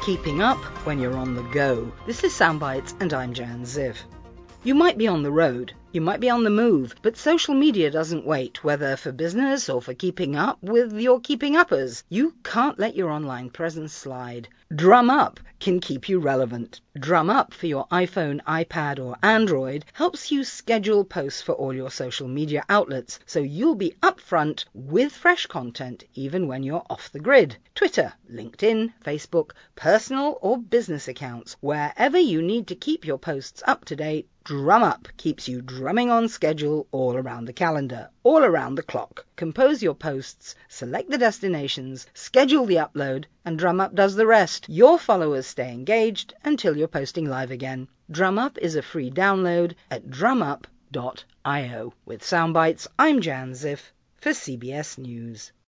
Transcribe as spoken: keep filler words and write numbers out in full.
Keeping up when you're on the go. This is Soundbites and I'm Jan Ziv. You might be on the road, you might be on the move, but social media doesn't wait, whether for business or for keeping up with your keeping uppers. You can't let your online presence slide. DrumUp can keep you relevant. DrumUp for your iPhone, iPad or Android helps you schedule posts for all your social media outlets, so you'll be upfront with fresh content even when you're off the grid. Twitter, LinkedIn, Facebook, personal or business accounts, wherever you need to keep your posts up to date, DrumUp keeps you drumming on schedule all around the calendar, all around the clock. Compose your posts, select the destinations, schedule the upload, and DrumUp does the rest. Your followers stay engaged until you're posting live again. DrumUp is a free download at drumup dot io. With Soundbites, I'm Jan Ziff for C B S News.